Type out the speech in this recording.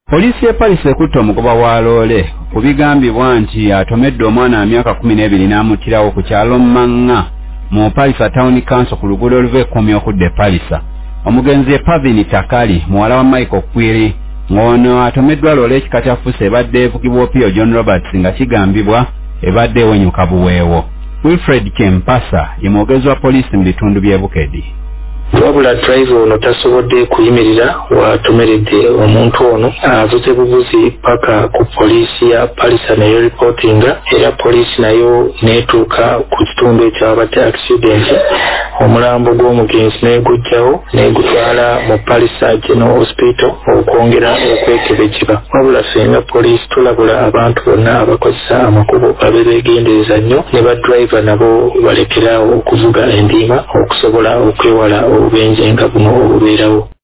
Polisi ya Paris ekutte omugoba wa loole ku bigambibwa nti atomedde omwana wa myaka 12 n'amutirawo ku kyalo Manga mu Paris Town Council ku luguudo oluva ekkomi okudda Paris. Omugenzi Pavini Takali muwala wa Michael Kwiri ng'ono atomeddwa loole ekika kya Fuso ebadde evugibwa Opio John Roberts nga kigambibwa ebadde ewenyuka buweewo. Wilfred Kempasa ye mwogezi wa polisi mu bitundu by'e Bukedi. Wabula driver ono tasobodde kuyimirira watomeredde omuntu ono avuze buvuzi paka ku polisi ya Paris nayo reportinga era polisi nayo netuuka ku kitundu ekyabadde accident omulambo gw'omugenzi negujjawo negutwala mu Paris General Hospital okwongera okwekebejjebwa. Wabula fenga polisi tulabula abantu bonna abakozesa amakubo babe beegendereza nnyo ne ba driver nabo balekerawo okuvuga endiima okusobola okwewala obubenje nga buno obubeerawo.